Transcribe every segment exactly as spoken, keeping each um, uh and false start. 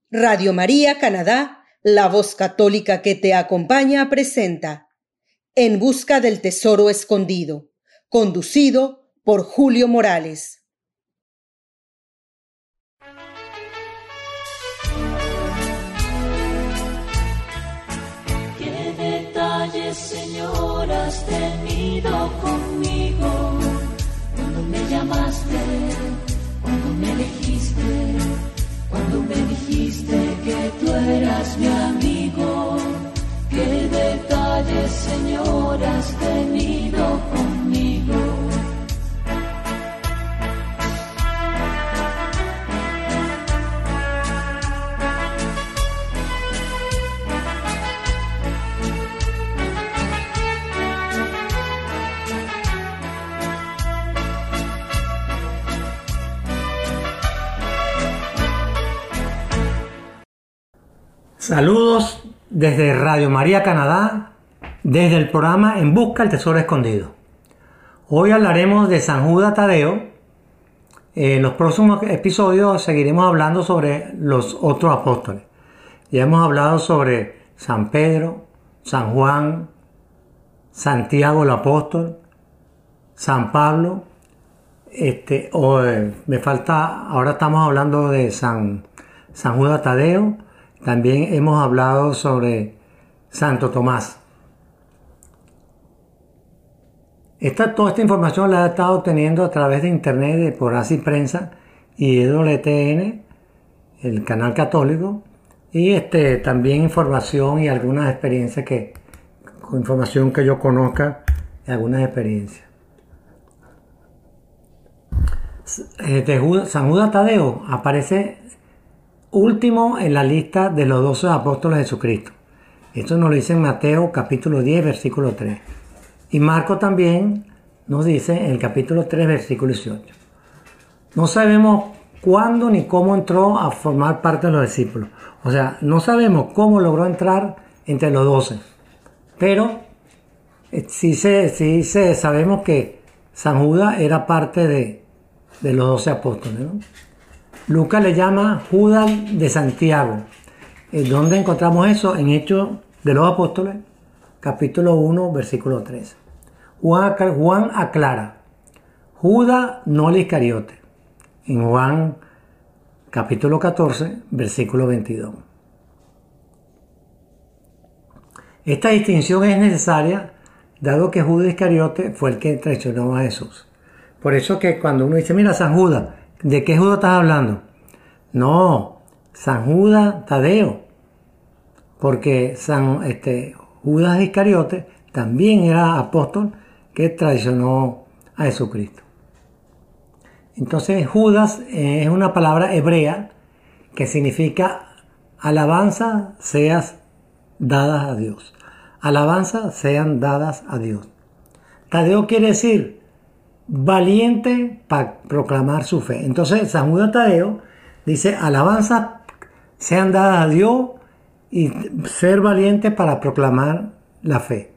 Radio María Canadá, la voz católica que te acompaña, presenta En busca del tesoro escondido, conducido por Julio Morales. Qué detalles, Señor, has tenido conmigo, cuando me llamaste, cuando me elegiste, cuando me dijiste que tú eras mi amigo. Qué detalles, Señor, has tenido conmigo. Saludos desde Radio María Canadá, desde el programa En Busca del Tesoro Escondido. Hoy hablaremos de San Judas Tadeo. En los próximos episodios seguiremos hablando sobre los otros apóstoles. Ya hemos hablado sobre San Pedro, San Juan, Santiago el apóstol, San Pablo. Este, o, eh, me falta, ahora estamos hablando de San, San Judas Tadeo. También hemos hablado sobre Santo Tomás. Esta, toda esta información la he estado obteniendo a través de internet, de por Así Prensa y E W T N, el canal católico, y este, también información y algunas experiencias que, con información que yo conozca, y algunas experiencias. De Judas, San Judas Tadeo aparece último en la lista de los doce apóstoles de Jesucristo. Esto nos lo dice en Mateo capítulo diez, versículo tres. Y Marco también nos dice en el capítulo tres, versículo dieciocho. No sabemos cuándo ni cómo entró a formar parte de los discípulos. O sea, no sabemos cómo logró entrar entre los doce. Pero sí, se, sí se, sabemos que San Judas era parte de, de los doce apóstoles, ¿no? Lucas le llama Judas de Santiago. ¿Dónde encontramos eso? En Hechos de los Apóstoles, capítulo uno, versículo tres. Juan, Juan aclara, Judas no el Iscariote. En Juan, capítulo catorce, versículo veintidós. Esta distinción es necesaria, dado que Judas Iscariote fue el que traicionó a Jesús. Por eso que cuando uno dice, mira, San Judas, ¿de qué Judas estás hablando? No, San Judas Tadeo, porque San este, Judas Iscariote también era apóstol que traicionó a Jesucristo. Entonces Judas es una palabra hebrea que significa alabanza seas dadas a Dios. Alabanza sean dadas a Dios. Tadeo quiere decir valiente para proclamar su fe. Entonces San Judas Tadeo dice alabanzas sean dadas a Dios y ser valiente para proclamar la fe.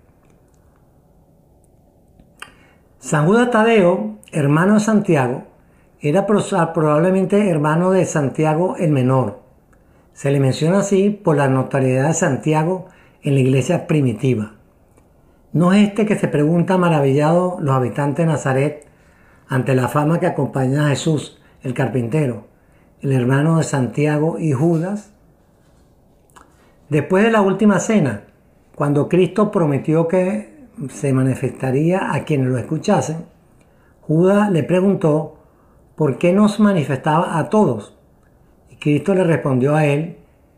San Judas Tadeo, hermano de Santiago, era probablemente hermano de Santiago el menor. Se le menciona así por la notoriedad de Santiago en la iglesia primitiva. No es este que se pregunta maravillado los habitantes de Nazaret ante la fama que acompaña a Jesús, el carpintero, el hermano de Santiago y Judas. Después de la última cena, cuando Cristo prometió que se manifestaría a quienes lo escuchasen, Judas le preguntó por qué no se manifestaba a todos. Y Cristo le respondió a él,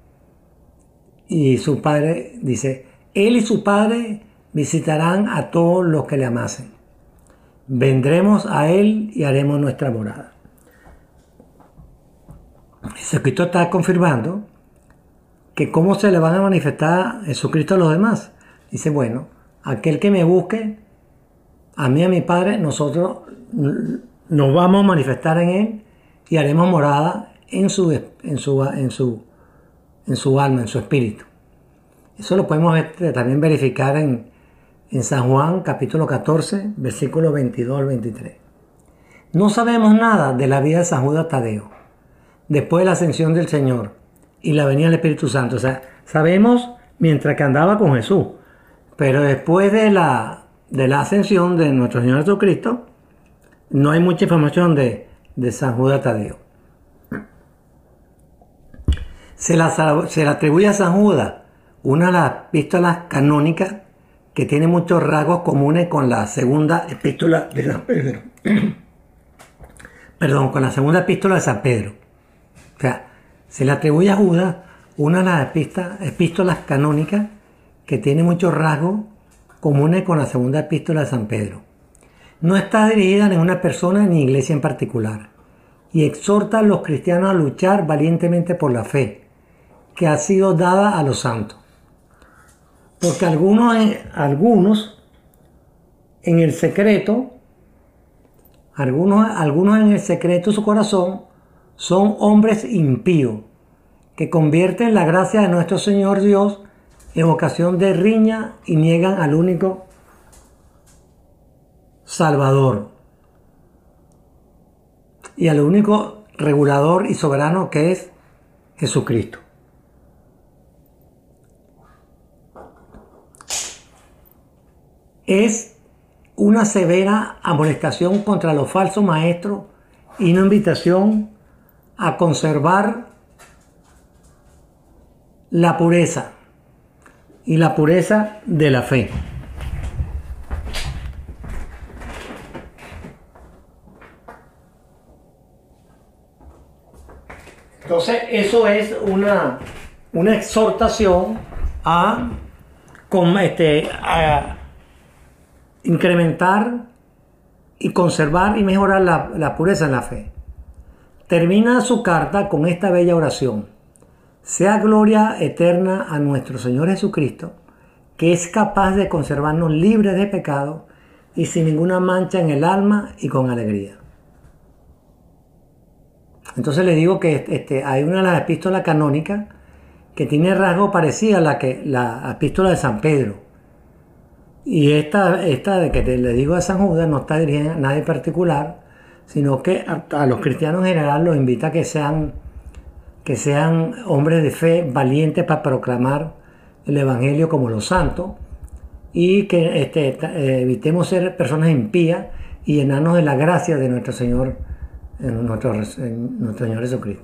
y su padre dice, él y su padre visitarán a todos los que le amasen. Vendremos a él y haremos nuestra morada. Jesucristo está confirmando que cómo se le van a manifestar a Jesucristo a los demás. Dice, bueno, aquel que me busque, a mí y a mi Padre, nosotros nos vamos a manifestar en él y haremos morada en su, en su, en su, en su alma, en su espíritu. Eso lo podemos ver, también verificar en En San Juan, capítulo catorce, versículos veintidós al veintitrés. No sabemos nada de la vida de San Judas Tadeo. Después de la ascensión del Señor, y la venida del Espíritu Santo. O sea, sabemos mientras que andaba con Jesús, pero después de la, de la ascensión de nuestro Señor Jesucristo, no hay mucha información de, de San Judas Tadeo. Se, la, se le atribuye a San Judas una de las epístolas canónicas que tiene muchos rasgos comunes con la segunda epístola de San Pedro. Perdón, con la segunda epístola de San Pedro. O sea, se le atribuye a Judas una de las epístolas canónicas que tiene muchos rasgos comunes con la segunda epístola de San Pedro. No está dirigida a ninguna persona ni iglesia en particular y exhorta a los cristianos a luchar valientemente por la fe que ha sido dada a los santos. Porque algunos, algunos en el secreto, algunos, algunos en el secreto de su corazón son hombres impíos que convierten la gracia de nuestro Señor Dios en ocasión de riña y niegan al único Salvador y al único regulador y soberano que es Jesucristo. Es una severa amonestación contra los falsos maestros y una invitación a conservar la pureza y la pureza de la fe. Entonces, eso es una, una exhortación a, con, este, a incrementar y conservar y mejorar la, la pureza en la fe. Termina su carta con esta bella oración: sea gloria eterna a nuestro Señor Jesucristo, que es capaz de conservarnos libres de pecado y sin ninguna mancha en el alma y con alegría. Entonces le digo que este, hay una de las epístolas canónicas que tiene rasgo parecido a la, que, la epístola de San Pedro. Y esta, esta de que te, le digo a San Judas no está dirigida a nadie particular, sino que a, a los cristianos en general los invita a que sean, que sean hombres de fe valientes para proclamar el Evangelio como los santos y que este, eh, evitemos ser personas impías y llenarnos de la gracia de nuestro Señor, en nuestro, en nuestro Señor Jesucristo.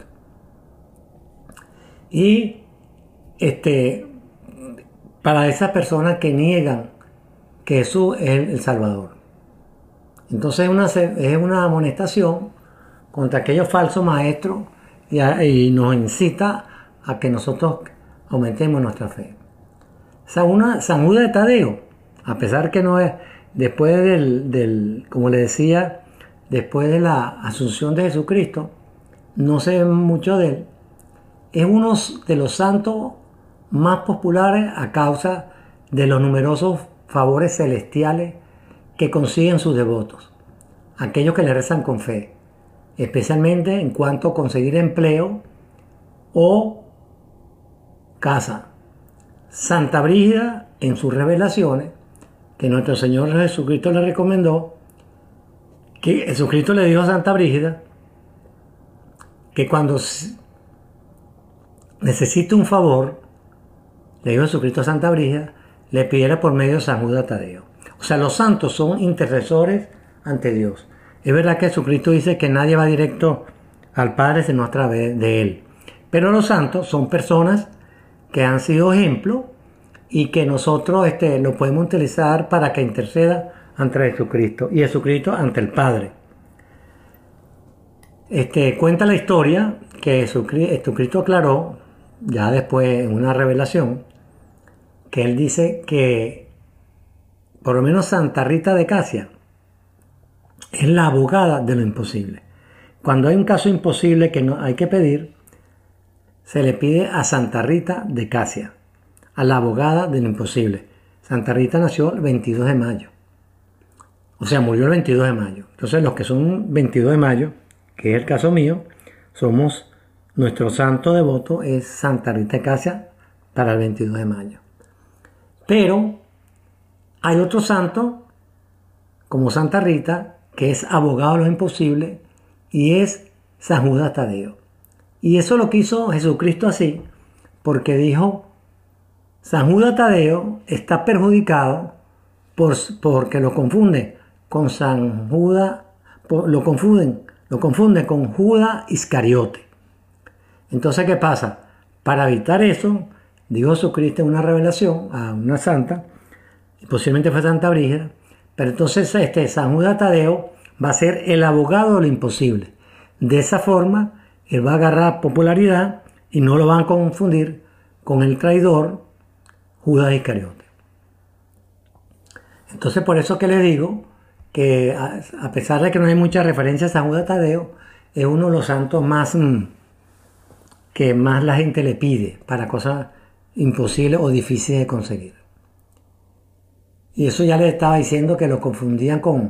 Y este, para esas personas que niegan que Jesús es el Salvador. Entonces es una, es una amonestación contra aquellos falsos maestros y, a, y nos incita a que nosotros aumentemos nuestra fe. San, una, San Judas de Tadeo, a pesar que no es, después del, del, como le decía, después de la asunción de Jesucristo, no se ve mucho de él, es uno de los santos más populares a causa de los numerosos favores celestiales que consiguen sus devotos, aquellos que le rezan con fe, especialmente en cuanto a conseguir empleo o casa. Santa Brígida, en sus revelaciones, que nuestro Señor Jesucristo le recomendó, que Jesucristo le dijo a Santa Brígida que cuando necesite un favor, le dijo Jesucristo a Santa Brígida, le pidiera por medio de San Judas Tadeo. O sea, los santos son intercesores ante Dios. Es verdad que Jesucristo dice que nadie va directo al Padre sino a través de Él. Pero los santos son personas que han sido ejemplo y que nosotros este, lo podemos utilizar para que interceda ante Jesucristo y Jesucristo ante el Padre. Este, cuenta la historia que Jesucristo aclaró, ya después en una revelación, que él dice que por lo menos Santa Rita de Casia es la abogada de lo imposible. Cuando hay un caso imposible que no hay que pedir, se le pide a Santa Rita de Casia, a la abogada de lo imposible. Santa Rita nació el veintidós de mayo, o sea, murió el veintidós de mayo. Entonces los que son veintidós de mayo, que es el caso mío, somos, nuestro santo devoto es Santa Rita de Casia para el veintidós de mayo. Pero hay otro santo, como Santa Rita, que es abogado de lo imposible, y es San Judas Tadeo. Y eso lo quiso Jesucristo así, porque dijo, San Judas Tadeo está perjudicado por, porque lo confunde con San Judas, por, lo confunden, lo confunde con Judas Iscariote. Entonces, ¿qué pasa? Para evitar eso, dijo Jesucristo en una revelación a una santa, posiblemente fue Santa Brígida, pero entonces este San Judas Tadeo va a ser el abogado de lo imposible. De esa forma, él va a agarrar popularidad y no lo van a confundir con el traidor Judas Iscariote. Entonces, por eso que les digo que a, a pesar de que no hay muchas referencias a San Judas Tadeo, es uno de los santos más mmm, que más la gente le pide para cosas imposibles o difíciles de conseguir. Y eso ya les estaba diciendo que lo confundían con,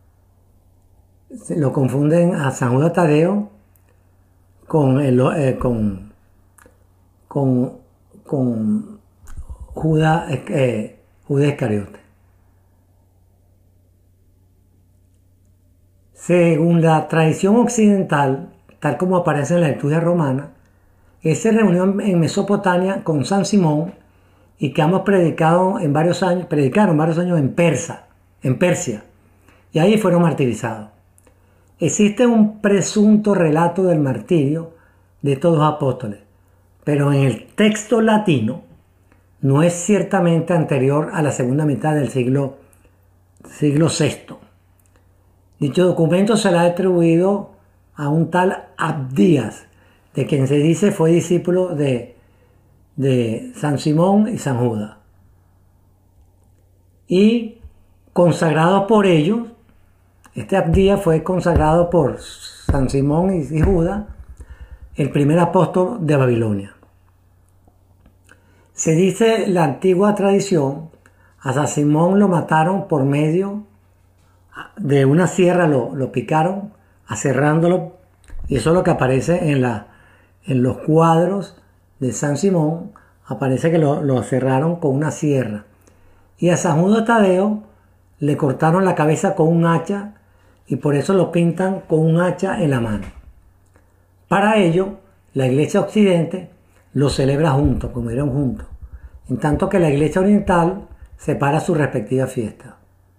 lo confunden a San Judas Tadeo con, el, eh, con, con, con Judas, eh, Judas Iscariote. Según la tradición occidental, tal como aparece en la liturgia romana, él se reunió en Mesopotamia con San Simón y que ambos predicado en varios años, predicaron varios años en Persa, en Persia, y ahí fueron martirizados. Existe un presunto relato del martirio de estos dos apóstoles, pero en el texto latino no es ciertamente anterior a la segunda mitad del siglo, siglo sexto. Dicho documento se le ha atribuido a un tal Abdías, de quien se dice fue discípulo de, de San Simón y San Judas. Y consagrado por ellos, este Abdías fue consagrado por San Simón y, y Judas, el primer apóstol de Babilonia. Se dice la antigua tradición, a San Simón lo mataron por medio de una sierra, lo, lo picaron, aserrándolo, y eso es lo que aparece en, la, en los cuadros de San Simón, aparece que lo, lo aserraron con una sierra. Y a San Judas Tadeo le cortaron la cabeza con un hacha, y por eso lo pintan con un hacha en la mano. Para ello, la Iglesia Occidente lo celebra juntos, comieron juntos, en tanto que la Iglesia Oriental separa sus respectivas fiestas.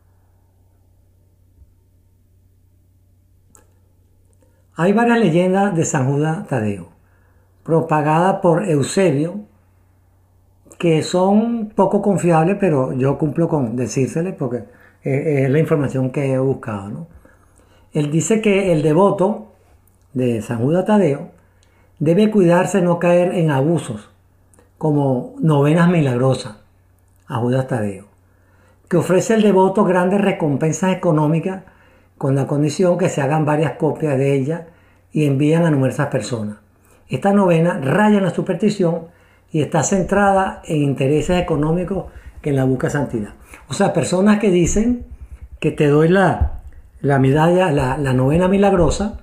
Hay varias leyendas de San Judas Tadeo, propagadas por Eusebio, que son poco confiables, pero yo cumplo con decírseles porque es la información que he buscado, ¿no? Él dice que el devoto de San Judas Tadeo debe cuidarse de no caer en abusos, como novenas milagrosas a Judas Tadeo, que ofrece el devoto grandes recompensas económicas con la condición que se hagan varias copias de ella y envían a numerosas personas. Esta novena raya en la superstición y está centrada en intereses económicos que en la busca de santidad. O sea, personas que dicen que te doy la, la medalla, la, la novena milagrosa,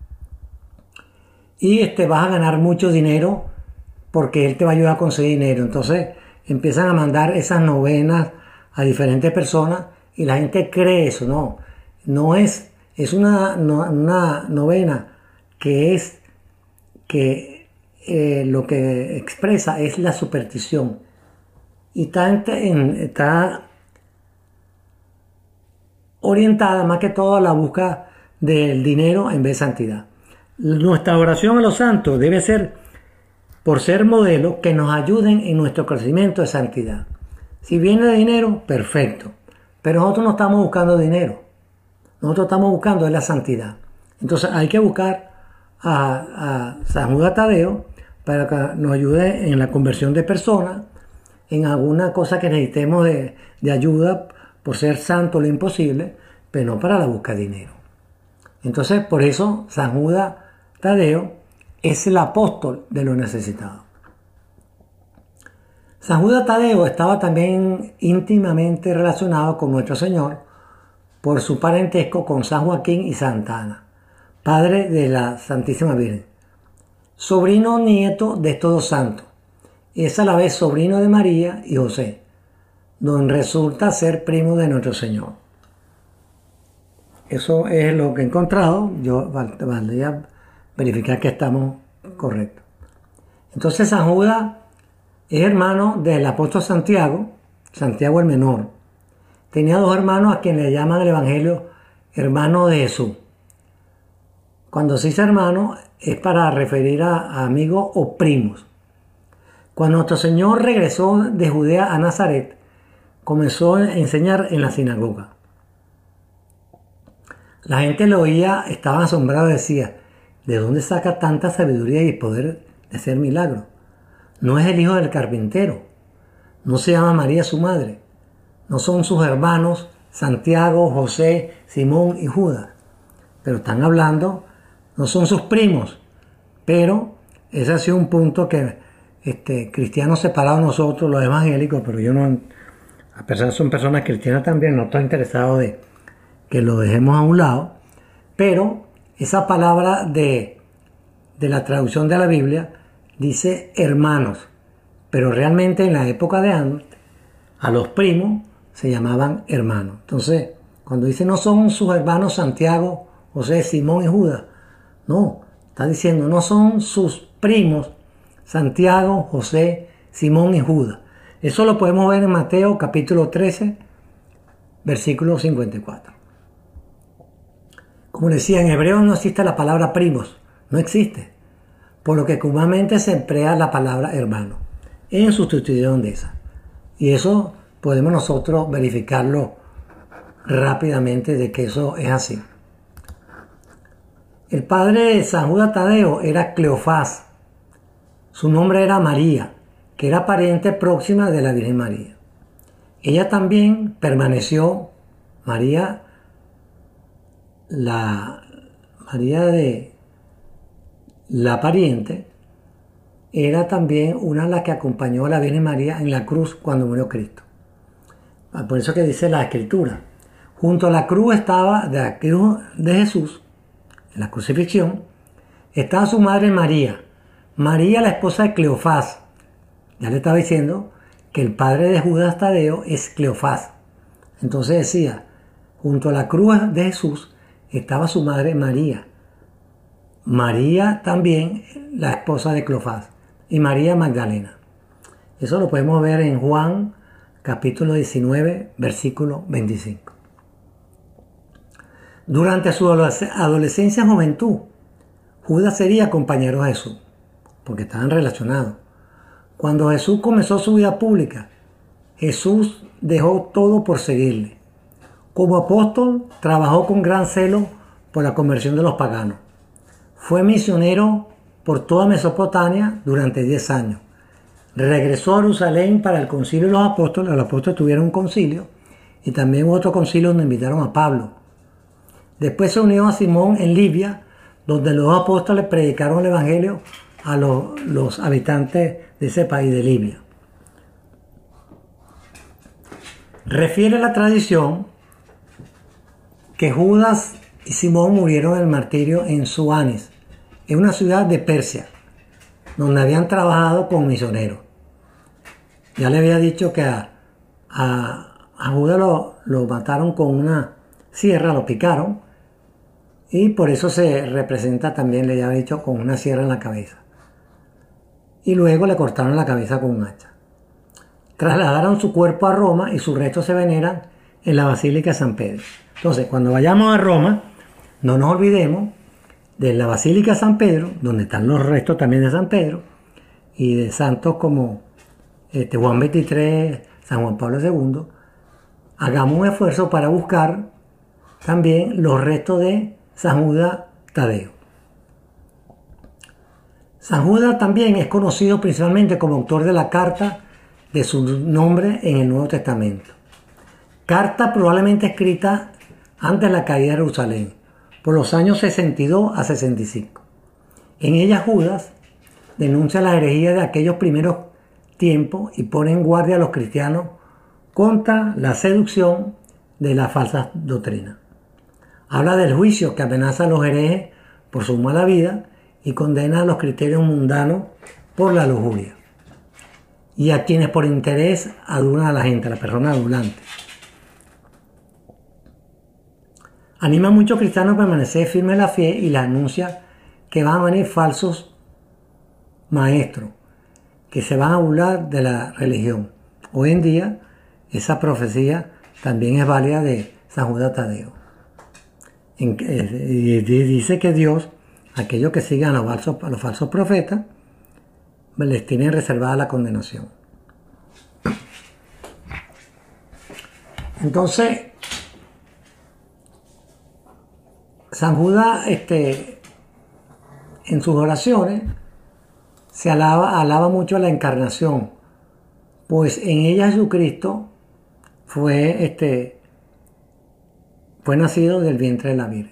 y este, vas a ganar mucho dinero porque él te va a ayudar a conseguir dinero. Entonces empiezan a mandar esas novenas a diferentes personas y la gente cree eso. No, no es, es una, no, una novena que es que eh, lo que expresa es la superstición y está, en, está orientada más que todo a la búsqueda del dinero en vez de santidad. Nuestra oración a los santos debe ser por ser modelos que nos ayuden en nuestro crecimiento de santidad. Si viene de dinero, perfecto, pero nosotros no estamos buscando dinero, nosotros estamos buscando la santidad. Entonces hay que buscar a, a San Judas Tadeo para que nos ayude en la conversión de personas, en alguna cosa que necesitemos de, de ayuda por ser santo lo imposible, pero no para la busca de dinero. Entonces por eso San Judas Tadeo es el apóstol de los necesitados. San Judas Tadeo estaba también íntimamente relacionado con nuestro Señor por su parentesco con San Joaquín y Santa Ana, padre de la Santísima Virgen, sobrino nieto de estos dos santos, y es a la vez sobrino de María y José, donde resulta ser primo de nuestro Señor. Eso es lo que he encontrado. Yo valdría verificar que estamos correctos. Entonces San Judas Es hermano del apóstol Santiago, Santiago el menor. Tenía dos hermanos a quienes le llaman el Evangelio hermano de Jesús. Cuando se dice hermano es para referir a, a amigos o primos. Cuando nuestro Señor regresó de Judea a Nazaret, comenzó a enseñar en la sinagoga. La gente lo oía, estaba asombrado y decía, ¿de dónde saca tanta sabiduría y poder de hacer milagros? No es el hijo del carpintero, no se llama María su madre, no son sus hermanos Santiago, José, Simón y Judas, pero están hablando, no son sus primos, pero ese ha sido un punto que este, cristianos separados nosotros, los evangélicos, pero yo no, a pesar de que son personas cristianas también, no estoy interesado de que lo dejemos a un lado, pero esa palabra de, de la traducción de la Biblia dice hermanos, pero realmente en la época de antes a los primos se llamaban hermanos. Entonces, cuando dice no son sus hermanos Santiago, José, Simón y Judas, no, está diciendo no son sus primos Santiago, José, Simón y Judas. Eso lo podemos ver en Mateo capítulo trece, versículo cincuenta y cuatro. Como decía, en hebreo no existe la palabra primos, no existe, por lo que comúnmente se emplea la palabra hermano en sustitución de esa. Y eso podemos nosotros verificarlo rápidamente de que eso es así. El padre de San Judas Tadeo era Cleofás. Su nombre era María, que era pariente próxima de la Virgen María. Ella también permaneció, María, la María de la pariente, era también una de las que acompañó a la Virgen María en la cruz cuando murió Cristo. Por eso que dice la Escritura. Junto a la cruz estaba, de la cruz de Jesús, en la crucifixión, estaba su madre María. María, la esposa de Cleofás. Ya le estaba diciendo que el padre de Judas Tadeo es Cleofás. Entonces decía, junto a la cruz de Jesús estaba su madre María. María también, la esposa de Cleofás. Y María Magdalena. Eso lo podemos ver en Juan capítulo diecinueve, versículo veinticinco. Durante su adolescencia y juventud, Judas sería compañero de Jesús, porque estaban relacionados. Cuando Jesús comenzó su vida pública, Jesús dejó todo por seguirle. Como apóstol, trabajó con gran celo por la conversión de los paganos. Fue misionero por toda Mesopotamia durante diez años. Regresó a Jerusalén para el concilio de los apóstoles. Los apóstoles tuvieron un concilio y también otro concilio donde invitaron a Pablo. Después se unió a Simón en Libia, donde los apóstoles predicaron el evangelio a los, los habitantes de ese país de Libia. Refiere la tradición que Judas y Simón murieron en el martirio en Suanis, en una ciudad de Persia, donde habían trabajado con misioneros. Ya le había dicho que a, a, a Judas lo, lo mataron con una sierra, lo picaron, y por eso se representa también, le había dicho, con una sierra en la cabeza. Y luego le cortaron la cabeza con un hacha. Trasladaron su cuerpo a Roma y sus restos se veneran en la Basílica de San Pedro. Entonces, cuando vayamos a Roma, no nos olvidemos de la Basílica de San Pedro, donde están los restos también de San Pedro, y de santos como este, Juan veintitrés, San Juan Pablo segundo. Hagamos un esfuerzo para buscar también los restos de San Judas Tadeo. San Judas también es conocido principalmente como autor de la carta de su nombre en el Nuevo Testamento. Carta probablemente escrita antes de la caída de Jerusalén, por los años sesenta y dos a sesenta y cinco. En ella Judas denuncia la herejía de aquellos primeros tiempos y pone en guardia a los cristianos contra la seducción de la falsa doctrina. Habla del juicio que amenaza a los herejes por su mala vida y condena a los criterios mundanos por la lujuria. Y a quienes por interés adulan a la gente, a la persona adulante. Anima a muchos cristianos a permanecer firmes en la fe y les anuncia que van a venir falsos maestros que se van a burlar de la religión. Hoy en día esa profecía también es válida de San Judas Tadeo. En, eh, y dice que Dios, aquellos que sigan a los falsos, a los falsos profetas, les tiene reservada la condenación. Entonces, San Judas, este, en sus oraciones, se alaba, alaba mucho a la encarnación, pues en ella Jesucristo fue, este, fue nacido del vientre de la Virgen.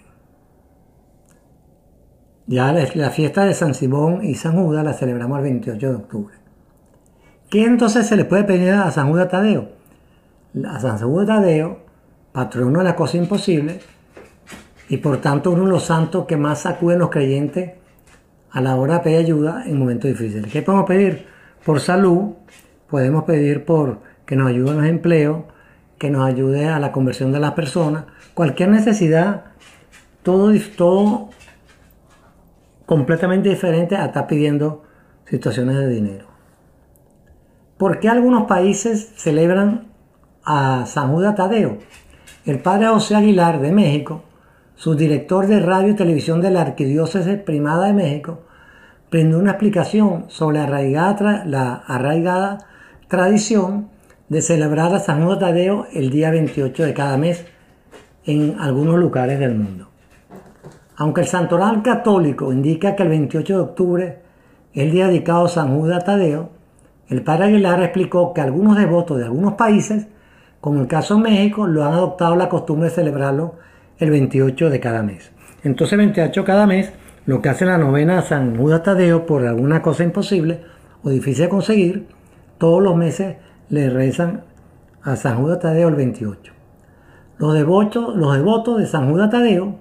Ya la, la fiesta de San Simón y San Judas la celebramos el veintiocho de octubre. ¿Qué entonces se le puede pedir a San Judas Tadeo? A San Judas Tadeo, patrono de la cosa imposible, y por tanto uno de los santos que más acuden los creyentes a la hora de pedir ayuda en momentos difíciles. ¿Qué podemos pedir? Por salud, podemos pedir por que nos ayude en los empleos, que nos ayude a la conversión de las personas, cualquier necesidad, todo, todo completamente diferente a estar pidiendo situaciones de dinero. ¿Por qué algunos países celebran a San Judas Tadeo? El padre José Aguilar de México, subdirector de radio y televisión de la Arquidiócesis Primada de México, brindó una explicación sobre la arraigada, la arraigada tradición de celebrar a San Judas Tadeo el día veintiocho de cada mes en algunos lugares del mundo. Aunque el santoral católico indica que el veintiocho de octubre es el día dedicado a San Judas Tadeo, el padre Aguilar explicó que algunos devotos de algunos países, como el caso de México, lo han adoptado la costumbre de celebrarlo el veintiocho de cada mes. Entonces, veintiocho de cada mes, lo que hace la novena a San Judas Tadeo por alguna cosa imposible o difícil de conseguir, todos los meses le rezan a San Judas Tadeo el veintiocho. Los devotos, los devotos de San Judas Tadeo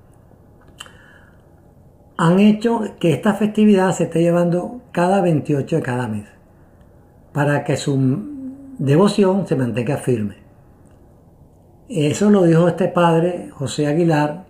han hecho que esta festividad se esté llevando cada veintiocho de cada mes, para que su devoción se mantenga firme. Eso lo dijo este padre José Aguilar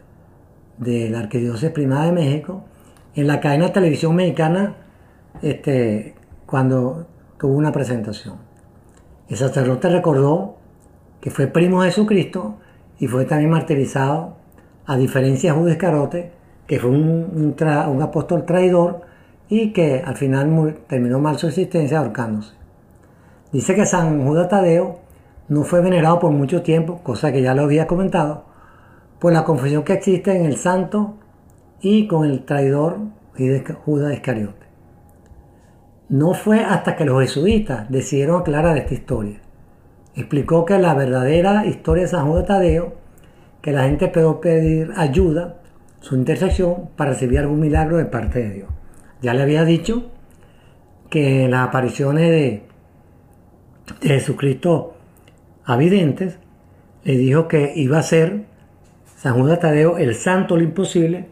de la Arquidiócesis Primada de México en la cadena de televisión mexicana, este, cuando tuvo una presentación. El sacerdote recordó que fue primo de Jesucristo y fue también martirizado, a diferencia de Judas Iscariote, que fue un, un, tra, un apóstol traidor y que al final muy, terminó mal su existencia ahorcándose. Dice que San Judas Tadeo no fue venerado por mucho tiempo, cosa que ya lo había comentado, por la confusión que existe en el santo y con el traidor Judas Iscariote. No fue hasta que los jesuitas decidieron aclarar esta historia. Explicó que la verdadera historia de San Judas Tadeo, que la gente puede pedir ayuda, su intercesión, para recibir algún milagro de parte de Dios. Ya le había dicho que en las apariciones de, de Jesucristo a videntes, le dijo que iba a ser San Judas Tadeo el santo lo imposible,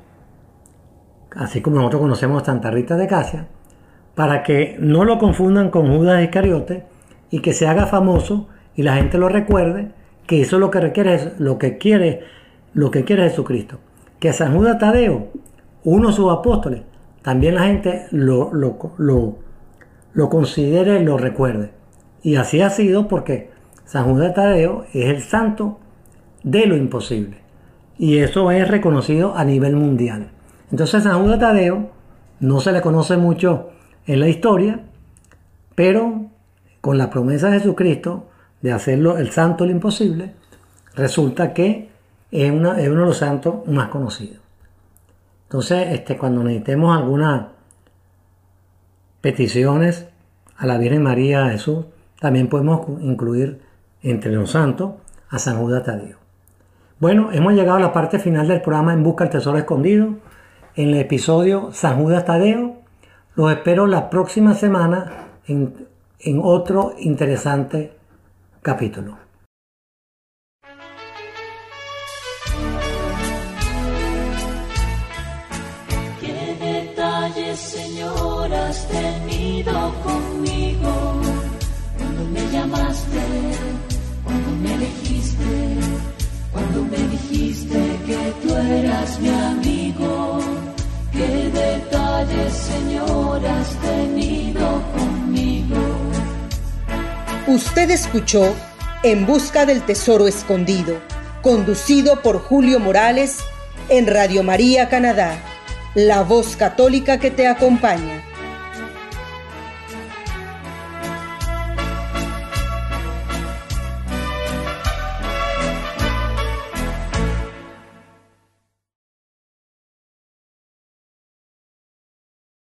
así como nosotros conocemos a Santa Rita de Casia, para que no lo confundan con Judas Iscariote y que se haga famoso y la gente lo recuerde, que eso es lo que requiere, lo que quiere, lo que quiere Jesucristo. Que San Judas Tadeo, uno de sus apóstoles, también la gente lo, lo, lo, lo considere y lo recuerde. Y así ha sido porque San Judas Tadeo es el santo de lo imposible. Y eso es reconocido a nivel mundial. Entonces San Judas Tadeo no se le conoce mucho en la historia, pero con la promesa de Jesucristo de hacerlo el santo de lo imposible, resulta que es, una, es uno de los santos más conocidos. Entonces, este, cuando necesitemos algunas peticiones a la Virgen María, a Jesús, también podemos incluir entre los santos a San Judas Tadeo. Bueno, hemos llegado a la parte final del programa En Busca del Tesoro Escondido, en el episodio San Judas Tadeo. Los espero la próxima semana en, en otro interesante capítulo. ¿Qué detalles, Señor, has tenido conmigo? Cuando me llamaste, cuando me elegiste, cuando me dijiste que tú eras mi amigo. Qué detalles, Señor, has tenido conmigo. Usted escuchó En Busca del Tesoro Escondido, conducido por Julio Morales en Radio María Canadá, la voz católica que te acompaña.